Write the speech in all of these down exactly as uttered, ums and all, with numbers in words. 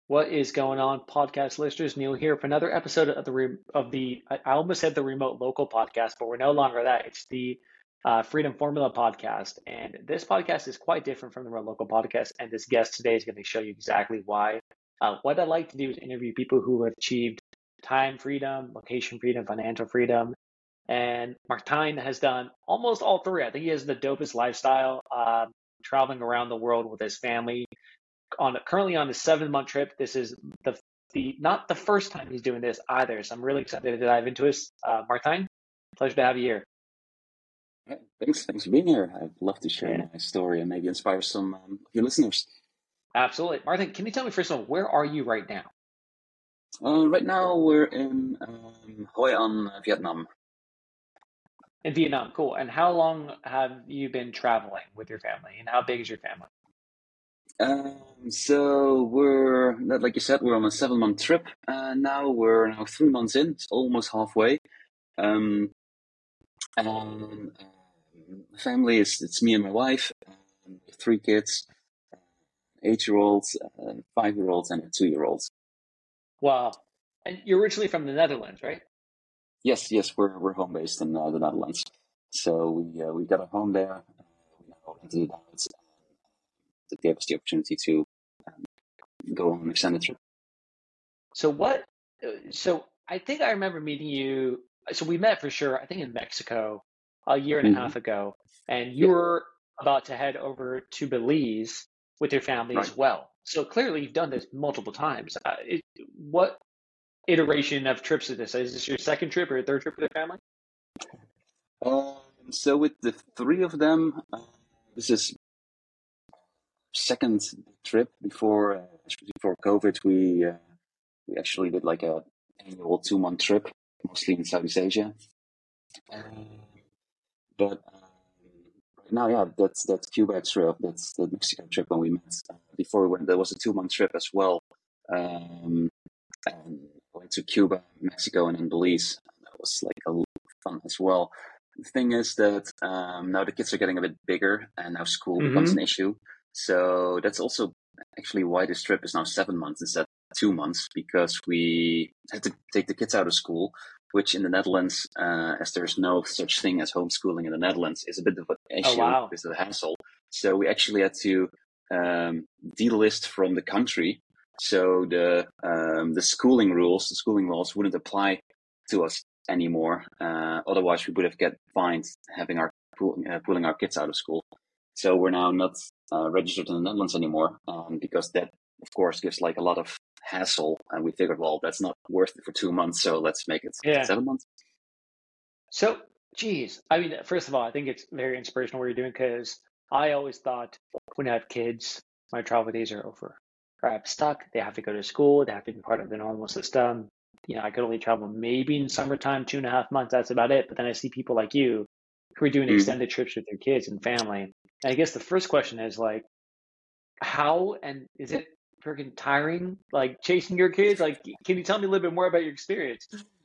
What is going on, podcast listeners? Neil here for another episode of the re- of the I I almost said the remote local podcast, but we're no longer that. It's the uh, Freedom Formula podcast, and this podcast is quite different from the remote local podcast. And this guest today is going to show you exactly why. Uh, what I like to do is interview people who have achieved time freedom, location freedom, financial freedom, and Martijn has done almost all three. I think he has the dopest lifestyle, uh, traveling around the world with his family on currently on his seven month trip. This is the the not the first time he's doing this either. So I'm really excited to dive into this. Uh, Martijn, pleasure to have you here. Yeah, thanks, thanks for being here. I'd love to share Yeah, my story and maybe inspire some um, of your listeners. absolutely. Martijn, can you tell me first of all, where are you right now? Uh, right now, we're in um, Hoi An, Vietnam. In Vietnam, cool. And how long have you been traveling with your family, and how big is your family? Um, so we're, like you said, we're on a seven-month trip. Uh, now we're now three months in, it's almost halfway. Um, and um, family is it's me and my wife, and three kids, eight-year-olds, uh, five-year-olds, and a two-year-olds. Wow. And you're originally from the Netherlands, right? Yes, yes, we're we're home based in uh, the Netherlands. So we uh, we got a home there. Uh, we now rented it out. That gave us the opportunity to um, go on an extended trip. So what? uh, So I think I remember meeting you. So we met for sure. I think in Mexico a year and a Mm-hmm. half ago, and you Yeah, were about to head over to Belize with your family right. as well. So clearly you've done this multiple times. Uh, it, what iteration of trips is this? Is this your second trip or your third trip with your family? Um, so with the three of them, uh, this is second trip before uh, before COVID. We uh, we actually did like a annual two month trip, mostly in Southeast Asia. Um, but um, right now, yeah, that's that Cuba trip, that's the Mexico trip when we met. Uh, before we went, there was a two month trip as well. Um, and went to Cuba, Mexico, and then Belize. That was like a lot of fun as well. The thing is that um, now the kids are getting a bit bigger, and now school becomes an Mm-hmm. issue. So that's also actually why this trip is now seven months instead of two months, because we had to take the kids out of school, which in the Netherlands, uh, as there's no such thing as homeschooling in the Netherlands, is a bit of an Oh, issue, wow. it's a hassle. So we actually had to um, delist from the country. So the um, the schooling rules, the schooling laws wouldn't apply to us anymore. Uh, otherwise, we would have get fined having our uh, pulling our kids out of school. So we're now not uh, registered in the Netherlands anymore, um, because that, of course, gives like a lot of hassle. And we figured, well, that's not worth it for two months, so let's make it Yeah. seven months. So, geez, I mean, first of all, I think it's very inspirational what you're doing because I always thought when I have kids, my travel days are over. Or I'm stuck. They have to go to school. They have to be part of the normal system. You know, I could only travel maybe in summertime, two and a half months. That's about it. But then I see people like you who are doing Mm-hmm. extended trips with their kids and family. And I guess the first question is like, how and is it freaking tiring? Like chasing your kids? Like, can you tell me a little bit more about your experience?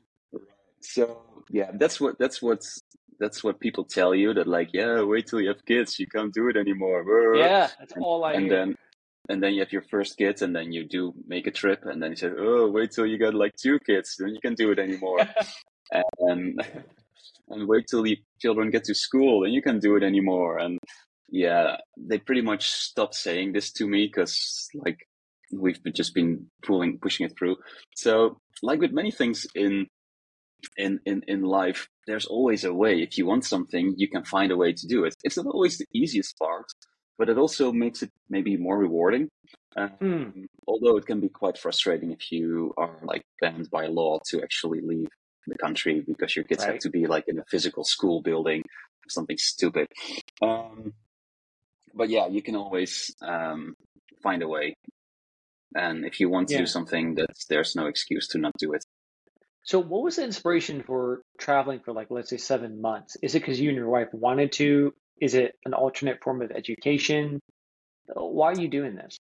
So yeah, that's what that's what's that's what people tell you, that like, yeah, wait till you have kids, you can't do it anymore. Yeah, that's And all I and hear. then and then you have your first kids, and then you do make a trip, and then you say, oh, wait till you got like two kids, then you can do it anymore. And and wait till the children get to school, and you can do it anymore. And yeah, they pretty much stopped saying this to me because like we've just been pulling pushing it through. So like with many things in in, in, in life, there's always a way. If you want something, you can find a way to do it. It's not always the easiest part, but it also makes it maybe more rewarding. Um, Hmm. although it can be quite frustrating if you are like banned by law to actually leave the country because your kids have Right. to be like in a physical school building or something stupid. Um, but yeah, you can always um, find a way. And if you want to do Yeah. something, that's, there's no excuse to not do it. So what was the inspiration for traveling for like, let's say seven months? Is it because you and your wife wanted to? Is it an alternate form of education? Uh, Why are you doing this?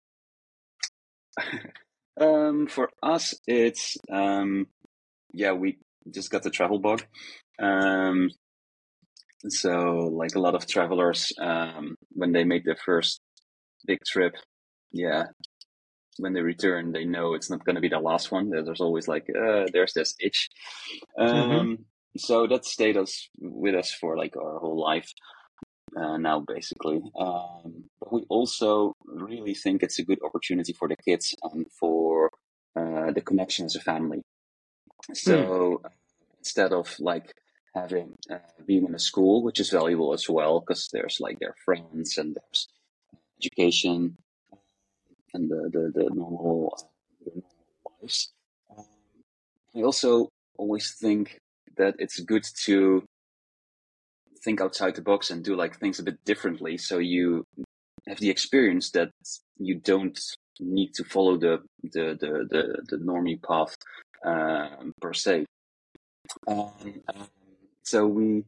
um, for us, it's um, yeah, we just got the travel bug. Um, so like a lot of travelers, um, when they make their first big trip, yeah, when they return, they know it's not going to be the last one. There's always like, uh, there's this itch. Mm-hmm. Um, so that stayed us with us for like our whole life uh, now, basically. Um, but we also really think it's a good opportunity for the kids and for uh, the connection as a family. So Mm. instead of like having uh, being in a school, which is valuable as well, because there's like their friends and there's education and the the, the normal, uh, the normal lives. Um, I also always think that it's good to think outside the box and do like things a bit differently, so you have the experience that you don't need to follow the the the the, the normie path um, per se. Um, um, so we,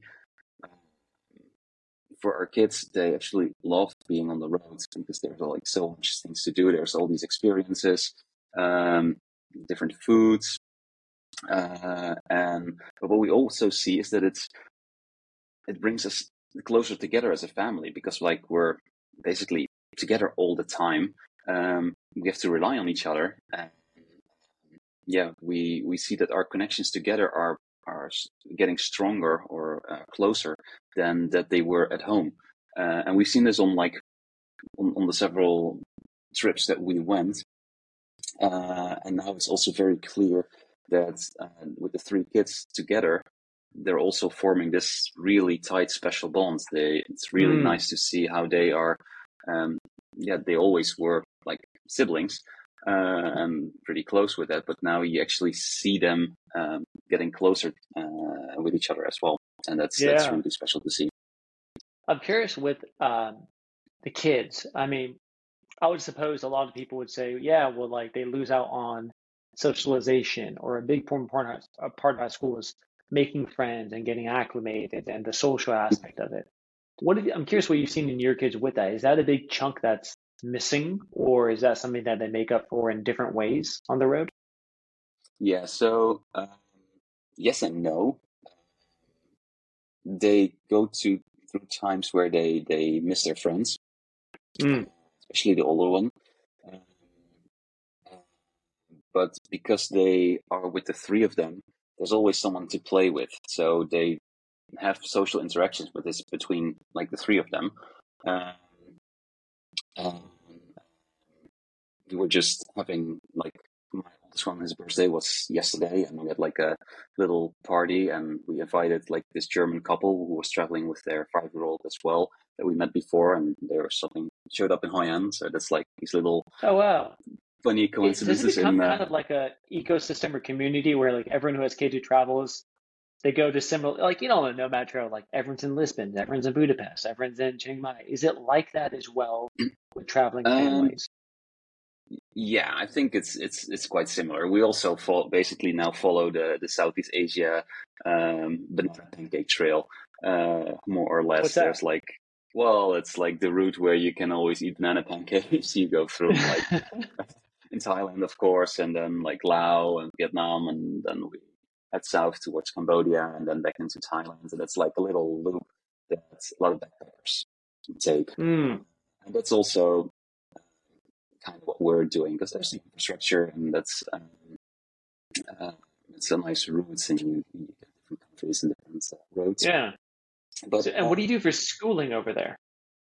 for our kids, they actually love being on the road because there's like so much things to do. There's all these experiences, um, different foods, uh, and but what we also see is that it's it brings us closer together as a family, because like we're basically together all the time. Um, we have to rely on each other, and yeah, we we see that our connections together are are getting stronger or uh, closer than that they were at home. Uh, and we've seen this on like on, on the several trips that we went. Uh, and now it's also very clear that uh, with the three kids together, they're also forming this really tight special bond. They, it's really Mm. nice to see how they are. Um, yeah, they always were like siblings, uh, and pretty close with that. But now you actually see them um, getting closer uh, with each other as well, and that's that's Yeah. really special to see. I'm curious with um, the kids. I mean, I would suppose a lot of people would say, yeah, well, like they lose out on socialization, or a big part part of, a part of high school is making friends and getting acclimated and the social aspect of it. What have you, I'm curious what you've seen in your kids with that. Is that a big chunk that's missing, or is that something that they make up for in different ways on the road? Yeah. So um, yes and no. They go to through times where they they miss their friends, Mm. especially the older one. Um, but because they are with the three of them, there's always someone to play with. So they have social interactions with this between like the three of them. Um, and we were just having like my oldest one, his birthday was yesterday, and we had like a little party, and we invited like this German couple who was traveling with their five year old as well that we met before, and they were something showed up in Hoi An. So that's like these little Oh, wow. funny It, does it coincidences become in. kind Uh, of like a ecosystem or community where like everyone who has kids who travels, they go to similar, like, you know, on a Nomad Trail, like everyone's in Lisbon, everyone's in Budapest, everyone's in Chiang Mai. Is it like that as well with traveling um, families? Yeah, I think it's it's it's quite similar. We also follow, basically now follow the the Southeast Asia um, banana pancake trail, uh, more or less. What's There's that? like, well, it's like the route where you can always eat banana pancakes. You go through like in Thailand, of course, and then like Laos and Vietnam, and then we head south towards Cambodia, and then back into Thailand. So that's like a little loop that a lot of backpackers take, Mm. and that's also kind of what we're doing, because there's the infrastructure, and that's um, uh, it's a nice routes, and you, you get different countries and different uh, roads. Yeah. But So, and what do you um, do for schooling over there?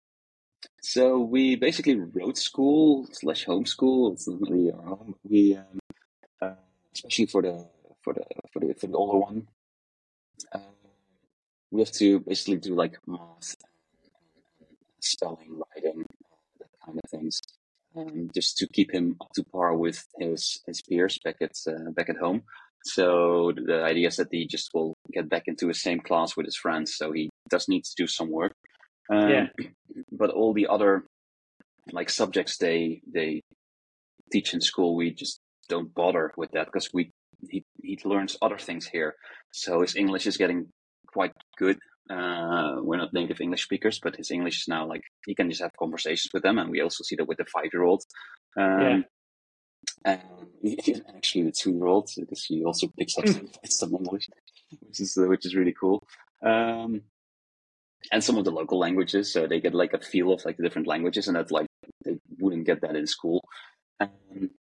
so we basically road school slash homeschool. It's not really our home. We um, uh, especially for the for the for the for the older one, uh, we have to basically do like math, spelling, writing, that kind of things, um, just to keep him up to par with his his peers back at uh, back at home. So the idea is that he just will get back into the same class with his friends. So he does need to do some work, Yeah. um, but all the other like subjects they they teach in school, we just don't bother with that, because we he he learns other things here. So his English is getting quite good. Uh, we're not native English speakers, but his English is now like he can just have conversations with them, and we also see that with the five year old. Yeah. Um, and actually the two year old, because he also picks up some, some English, which is uh, which is really cool. Um, and some of the local languages, so they get like a feel of like the different languages, and that's like they wouldn't get that in school. Um,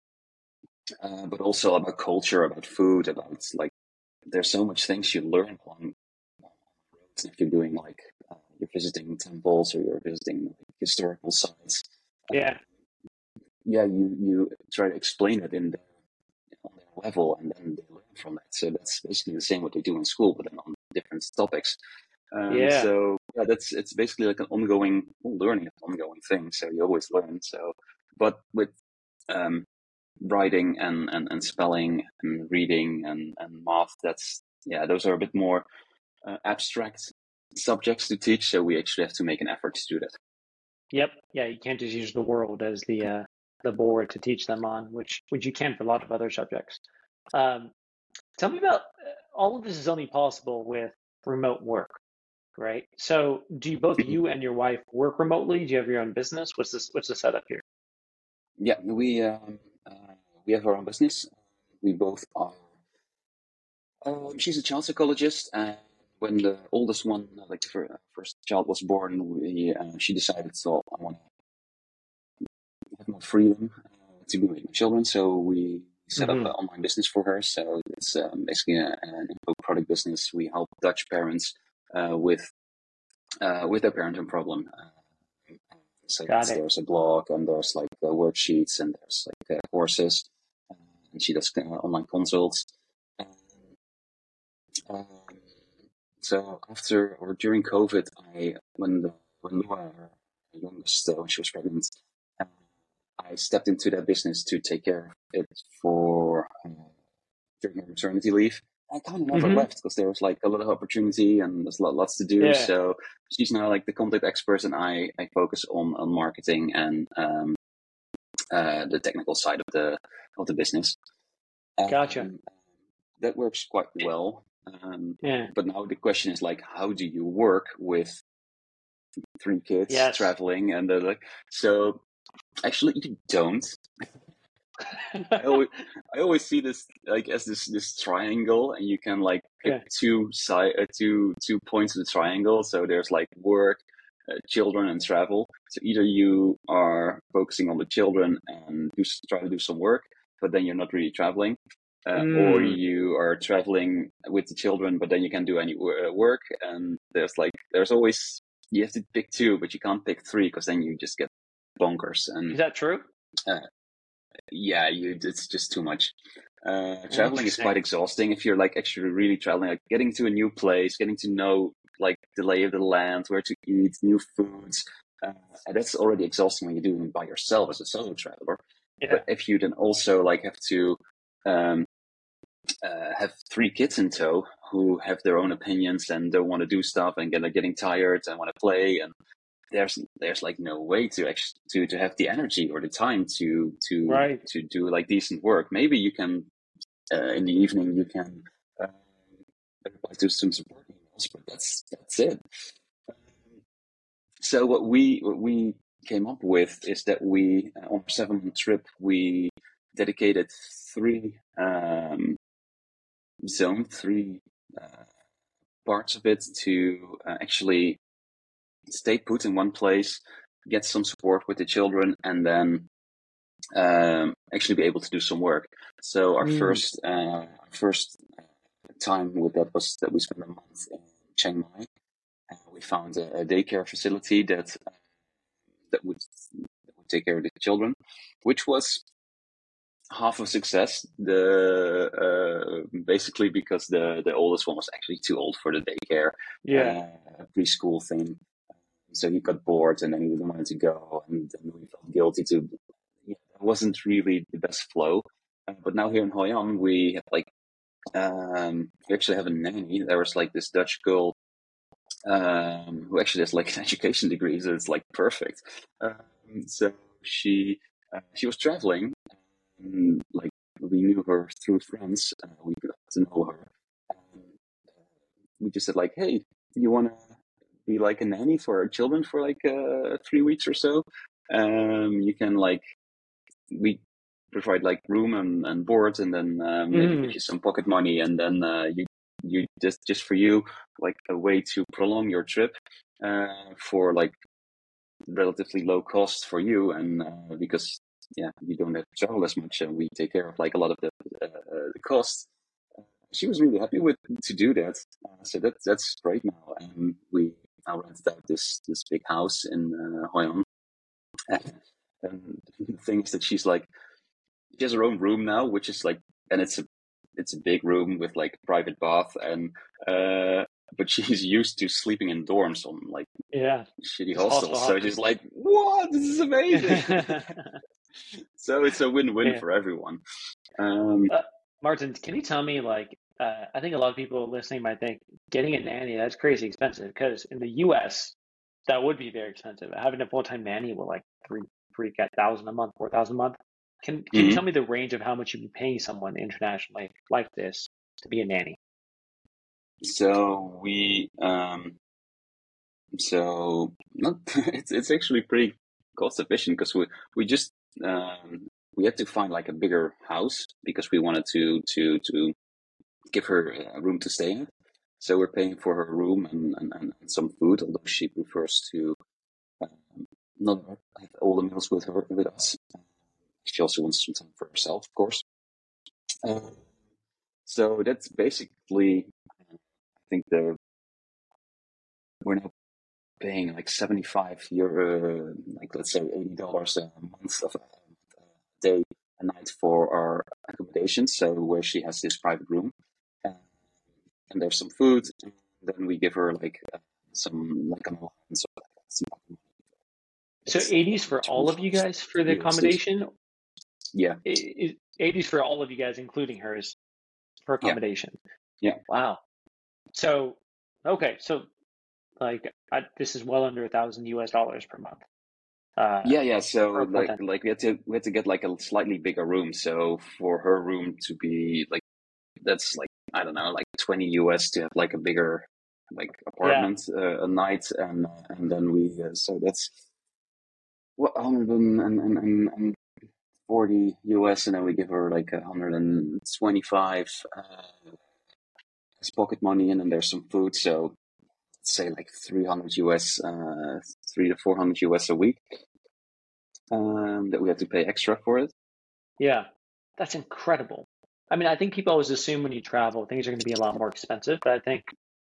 uh, but also about culture, about food, about like there's so much things you learn on roads if you're doing like uh, you're visiting temples or you're visiting like, historical sites. Yeah. Yeah, you you try to explain it in their on their level, and then they learn from that. So that's basically the same what they do in school, but then on different topics. Um, Yeah. so yeah, that's it's basically like an ongoing learning, an ongoing thing. So you always learn. So, but with um, writing and, and, and spelling and reading and, and math, that's yeah, those are a bit more uh, abstract subjects to teach. So we actually have to make an effort to do that. Yep. Yeah. You can't just use the world as the uh, the board to teach them on, which which you can for a lot of other subjects. Um, tell me about uh, all of this is only possible with remote work, right? So, do you both you and your wife work remotely? Do you have your own business? What's this? What's the setup here? Yeah, we um, uh, we have our own business. We both are. Um, she's a child psychologist, and when the oldest one, like the fir- first child, was born, we uh, she decided, so I want to have more freedom uh, to be with my children. So we set up Hmm. an online business for her. So it's um, basically a, an info product business. We help Dutch parents uh, with uh, with their parenting problem. Uh, so Got that's, it. there's a blog, and there's like uh, worksheets, and there's like uh, courses, uh, and she does uh, online consults. Um, so after or during COVID, I when the when Lua, our youngest, uh, when she was pregnant, uh, I stepped into that business to take care of it for uh, during her maternity leave. I kind of never Hmm. left because there was like a lot of opportunity and there's a lot, lots to do. Yeah. So she's now like the content expert, and I I focus on on marketing and um, uh, the technical side of the of the business. Gotcha. Um, that works quite well. Um, Yeah. but now the question is like, how do you work with three kids Yes. traveling? And they're like, so actually, you don't. I always, I always see this like as this this triangle, and you can like pick Yeah. two side, uh, two two points of the triangle. So there's like work, uh, children, and travel. So either you are focusing on the children and do, try to do some work, but then you're not really traveling, uh, or Mm. you are traveling with the children, but then you can't do any uh, work. And there's like there's always you have to pick two, but you can't pick three because then you just get bonkers. And Is that true? uh, yeah, you it's just too much. Uh, traveling is Interesting. quite exhausting if you're like actually really traveling, like getting to a new place, getting to know like the lay of the land, where to eat, new foods. Uh, and that's already exhausting when you're doing it by yourself as a solo traveler. Yeah. But if you then also like have to um, uh, have three kids in tow who have their own opinions and don't want to do stuff and get, like, getting tired and want to play, and there's there's like no way to actually to, to have the energy or the time to to Right. to do like decent work. Maybe you can uh, in the evening you can uh, reply to some support emails, but that's that's it. So what we what we came up with is that we uh, on our seven month trip we dedicated three um, zone three uh, parts of it to uh, actually stay put in one place, get some support with the children, and then um, actually be able to do some work. So our Mm. first uh, first time with that was that we spent a month in Chiang Mai. Uh, we found a, a daycare facility that uh, that would that would take care of the children, which was half a success. The uh, basically because the the oldest one was actually too old for the daycare Yeah. uh, preschool thing. So he got bored and then he didn't want to go, and then we felt guilty to. Yeah, it wasn't really the best flow. Uh, but now here in Hoi An, we have like um, we actually have a nanny. There was like this Dutch girl um, who actually has like an education degree, so it's like perfect. Um, so she uh, she was traveling, and, like we knew her through friends. Uh, we got to know her. Um, we just said like, hey, you want to be like a nanny for our children for like uh, three weeks or so? Um, you can like we provide like room and, and board, and then um, maybe give Mm. you some pocket money, and then uh, you you just just for you like a way to prolong your trip uh, for like relatively low cost for you, and uh, because yeah, you don't have to travel as much, and we take care of like a lot of the uh, the costs. She was really happy with to do that, uh, so that that's great now. And we now rented out this this big house in uh, Hoi An. And the thing is that she's like, she has her own room now, which is like, and it's a it's a big room with like private bath, and uh, but she's used to sleeping in dorms on like Yeah. shitty Just hostel hostels. So hopping. she's like, "What? This is amazing!" So it's a win-win Yeah. for everyone. Um, Uh, Martin, can you tell me, like, uh, I think a lot of people listening might think getting a nanny, that's crazy expensive because in the U S, that would be very expensive. Having a full-time nanny will like three, three thousand a month, four thousand a month. Can can you mhm. tell me the range of how much you'd be paying someone internationally like this to be a nanny? So we um, so not it's it's actually pretty cost efficient because we we just um, we had to find like a bigger house because we wanted to to to give her a room to stay in. So we're paying for her room and, and, and some food, although she prefers to um, not have all the meals with her with us. She also wants some time for herself, of course. Um, so that's basically, I think the we're now paying like seventy-five euro, like let's say eighty dollars a month of a day, a night for our accommodation. So where she has this private room, uh, and there's some food, and then we give her like uh, some like an allowance of some. So It's eighties for all of you twenty-five guys for the U S D. accommodation? Yeah, I- I- eighties for all of you guys, including hers, for yeah, accommodation. yeah, Wow. So, okay, so like I, this is well under a thousand U S dollars per month uh, yeah, yeah. So for a full like time. like we had to we had to get like a slightly bigger room. So for her room to be like that's like I don't know like twenty U S to have like a bigger like Yeah, apartment uh, a night, and and then we uh, so that's what one hundred forty U S, and then we give her like a hundred and twenty-five uh, as pocket money, and then there's some food. So let's say like three hundred U S, uh, three to four hundred U S a week, um, that we have to pay extra for it. yeah, that's incredible. I mean, I think people always assume when you travel, things are going to be a lot more expensive, but I think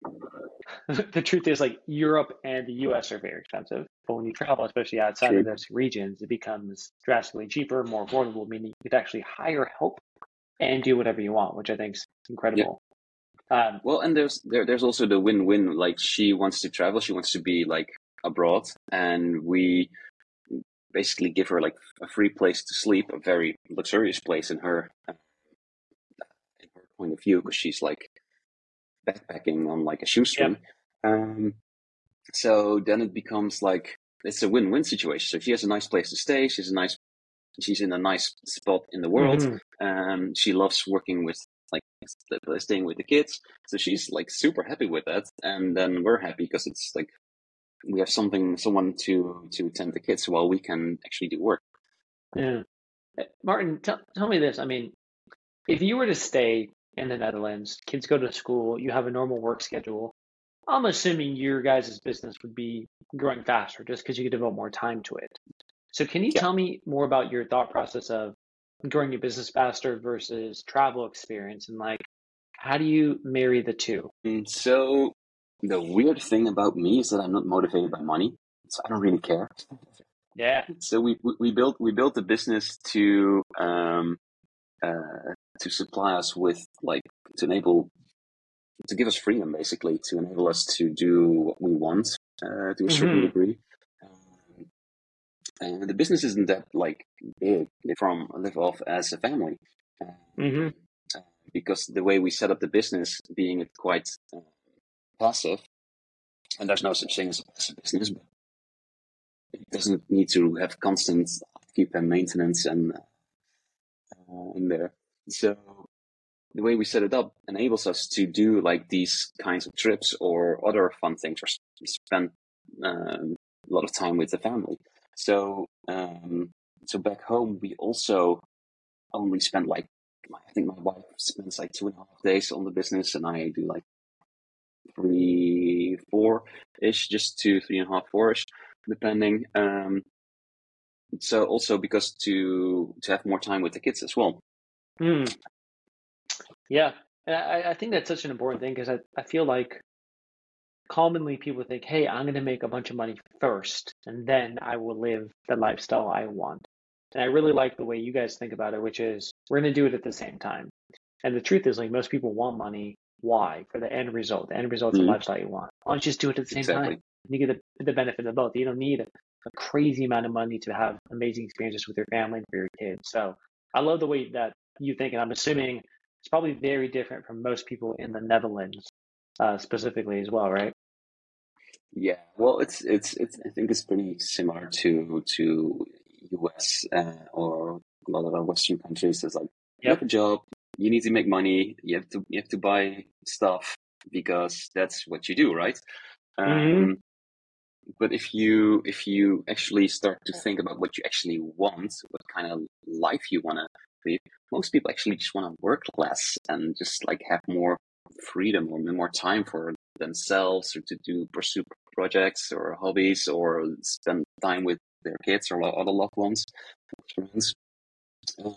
the truth is like Europe and the U S are very expensive. But when you travel, especially outside of True. those regions, it becomes drastically cheaper, more affordable, meaning you could actually hire help and do whatever you want, which I think is Yeah. incredible. Um, Well, and there's there, there's also the win-win. Like she wants to travel, she wants to be like abroad, and we basically give her like a free place to sleep, a very luxurious place in her uh, in her point of view, because she's like backpacking on like a yep. shoestring. Um, so then it becomes like it's a win-win situation. So she has a nice place to stay. She's a nice, she's in a nice spot in the world. Hmm. Um, she loves working with like staying with the kids. So she's like super happy with that, and then we're happy because it's like we have something, someone to to tend the kids while we can actually do work. Yeah. Uh, Martin, tell, tell me this. I mean, if you were to stay in the Netherlands, kids go to school, you have a normal work schedule, I'm assuming your guys' business would be growing faster just because you could devote more time to it. So can you Yeah. tell me more about your thought process of growing your business faster versus travel experience and like how do you marry the two? And so the weird thing about me is that I'm not motivated by money, so I don't really care. Yeah. So we we, we built we built the business to um uh to supply us with like to enable to give us freedom, basically, to enable us to do what we want uh, to a certain Hmm. degree. Um, and the business isn't that like big. Live from live off as a family, um, Hmm. uh, because the way we set up the business, being it quite uh, passive, and there's no such thing as a passive business, but it doesn't need to have constant upkeep and maintenance and uh, in there. So the way we set it up enables us to do like these kinds of trips or other fun things, or spend um, a lot of time with the family. So, um, so back home we also only spend like I think my wife spends like two and a half days on the business, and I do like three, four ish, just two, three and a half, four ish, depending. Um, so also because to to have more time with the kids as well. Mm, yeah. And I, I think that's such an important thing because I, I feel like commonly people think, hey, I'm going to make a bunch of money first and then I will live the lifestyle I want. And I really like the way you guys think about it, which is we're going to do it at the same time. And the truth is, like, most people want money. Why? For the end result. The end result's the Mm, lifestyle you want. Why don't you just do it at the same time? exactly. You get the, the benefit of both. You don't need a, a crazy amount of money to have amazing experiences with your family and for your kids. So I love the way that you think, and I'm assuming it's probably very different from most people in the Netherlands, uh, specifically as well, right? Yeah, well, it's it's it's. I think it's pretty similar to to U S uh, or a lot of other Western countries. It's like you have Yep. a job, you need to make money, you have to you have to buy stuff because that's what you do, right? Hmm. Um, but if you if you actually start to think about what you actually want, what kind of life you want to live, most people actually just want to work less and just like have more freedom or more time for themselves or to do pursue projects or hobbies or spend time with their kids or other loved ones, friends. Um,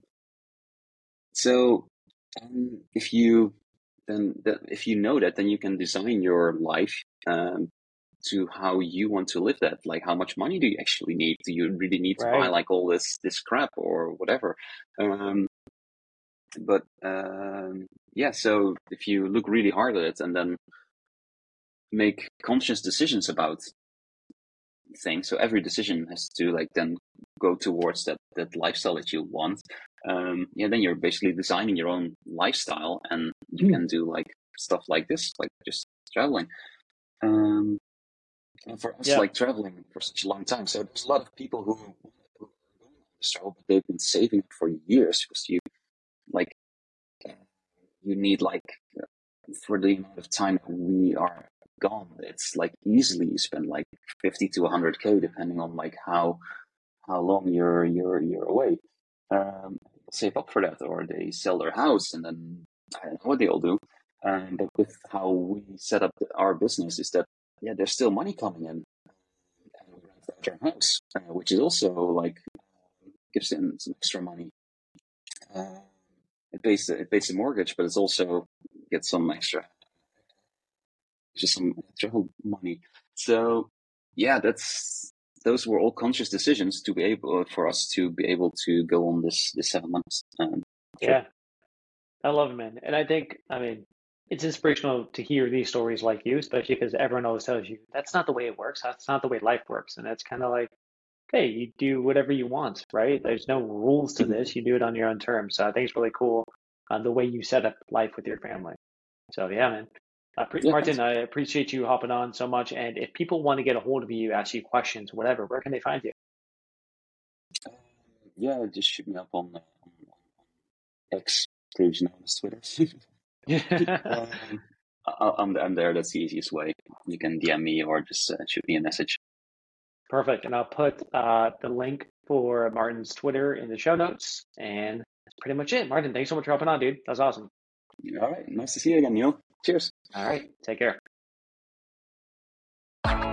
so um, if you then that if you know that, then you can design your life um, to how you want to live that. Like, how much money do you actually need? Do you really need to buy Right. like all this this crap or whatever? Um, but um, yeah, so if you look really hard at it and then make conscious decisions about things, so every decision has to like then go towards that that lifestyle that you want. Um, yeah, then you're basically designing your own lifestyle, and you can do like stuff like this, like just traveling. Um, And for us, Yeah. like traveling for such a long time, so there's a lot of people who, who are going on this travel, but they've been saving for years because you like uh, you need like uh, for the amount of time that we are gone, it's like easily you spend like fifty to one hundred k depending on like how how long you're you're you're away. Um, people save up for that, or they sell their house, and then I don't know what they all do. Um, but with how we set up our business, is that yeah, there's still money coming in and we rent out our house, uh, which is also like gives them some extra money. Uh, it pays the, it pays the mortgage, but it's also gets some extra, just some travel money. So yeah, that's those were all conscious decisions to be able for us to be able to go on this this seven months um, trip. Yeah. I love it, man. And I think, I mean, it's inspirational to hear these stories like you, especially because everyone always tells you that's not the way it works. That's not the way life works. And that's kind of like, hey, you do whatever you want, right? There's no rules to Mhm. this. You do it on your own terms. So I think it's really cool uh, the way you set up life with your family. So yeah, man. Uh, pre- Yeah, Martin, thanks. I appreciate you hopping on so much. And if people want to get a hold of you, ask you questions, whatever, where can they find you? Um, yeah, just shoot me up on, uh, on X, previously known as Twitter. um, I, I'm I'm there. That's the easiest way. You can D M me or just uh, shoot me a message. Perfect. And I'll put uh, the link for Martin's Twitter in the show notes. And that's pretty much it. Martin, thanks so much for hopping on, dude. That was awesome. All right, nice to see you again, Neil. Cheers. All right. Take care.